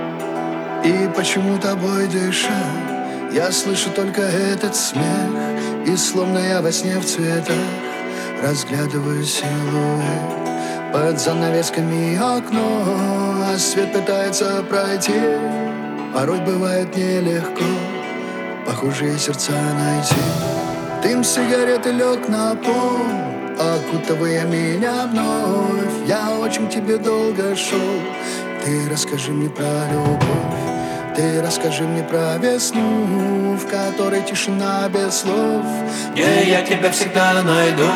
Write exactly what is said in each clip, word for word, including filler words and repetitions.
И почему тобой дыша я слышу только этот смех, и словно я во сне в цветах разглядываю силуэт под занавесками окно, а свет пытается пройти. Порой бывает нелегко похожие сердца найти. Дым сигареты лег на пол, окутывая меня вновь. Я очень к тебе долго шел. Ты расскажи мне про любовь, ты расскажи мне про весну, в которой тишина без слов. Где я тебя всегда найду,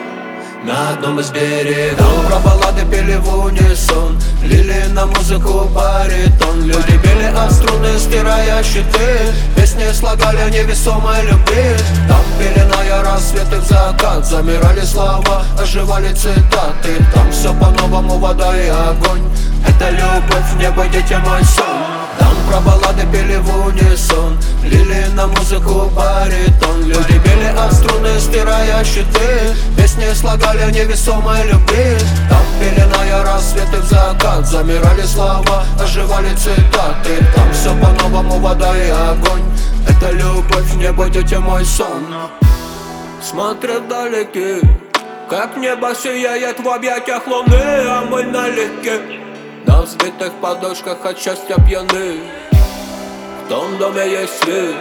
на одном из берегов. Про баллады пели в унисон, лили на музыку баритон. Люди били о струны, стирая щиты, песни слагали о невесомой любви. Там пеленая рассветы в закат, замирали слова, оживали цитаты. Там все по-новому, вода и огонь. Это любовь, небо, дитя, мой сон. Там про баллады пели в унисон, лили на музыку баритон. Люди били о струны, стирая щиты, песни слагали о невесомой любви. Там пеленая рассветы в закат, замирали слова, оживали цитаты. Там все по-новому, вода и огонь. Это любовь, небо, дитя, мой сон. Смотрю вдалеке, как небо сияет в объятиях луны, а мы налегке, на взбитых подушках от счастья пьяны. В том доме есть свет,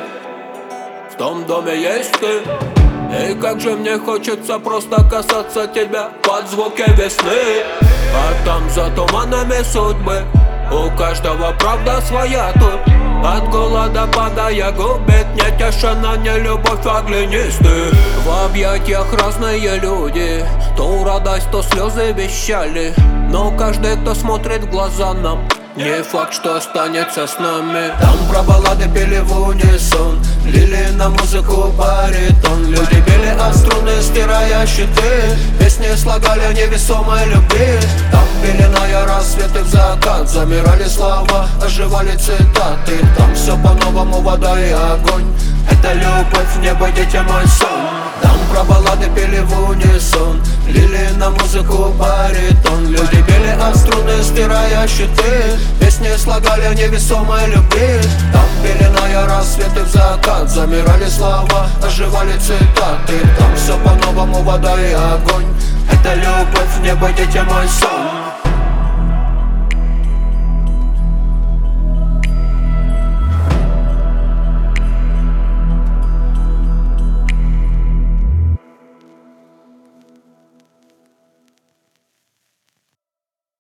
в том доме есть ты. И как же мне хочется просто касаться тебя под звуки весны. А там за туманами судьбы у каждого правда своя тут. От голода падая губит, не тишина, не любовь, а глинисты. В объятиях разные люди, то радость, то слезы вещали. Но каждый, кто смотрит в глаза нам, не факт, что останется с нами. Там про баллады пели в унисон, лили на музыку баритон. Люди били о струны, стирая щиты, песни слагали о невесомой любви. Там пеленая рассветы в закат, замирали слова, оживали цитаты. Там все по-новому, вода и огонь. Это любовь, небо, дитя, мой сон. Там про баллады пели в унисон, лили на музыку баритон. Люди били о струны, стирая щиты, песни слагали о невесомой любви. Там пеленая рассветы в закат, замирали слова, оживали цитаты. Там все по-новому, вода и огонь. Это любовь, небо, дитя, мой сон.